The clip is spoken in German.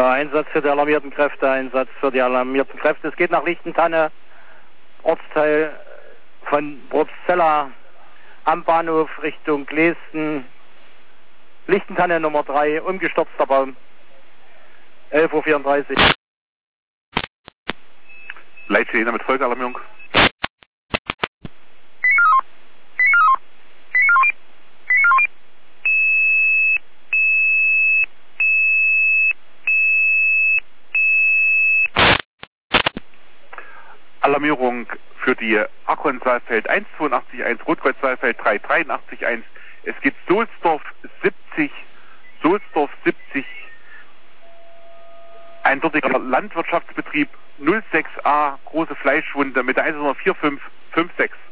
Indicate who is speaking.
Speaker 1: Einsatz für die alarmierten Kräfte, Einsatz für die alarmierten Kräfte. Es geht nach Lichtentanne, Ortsteil von Probstzella am Bahnhof Richtung Glesten. Lichtentanne Nummer 3, umgestürzter Baum. 11:34 Uhr.
Speaker 2: Leitstelle mit Folgealarmierung. Alarmierung für die Akkon-Saalfeld 182.1, Rotkreuz-Saalfeld 383.1. Es geht Sohlsdorf 70, ein dortiger Landwirtschaftsbetrieb 06a, große Fleischwunde mit der 14556.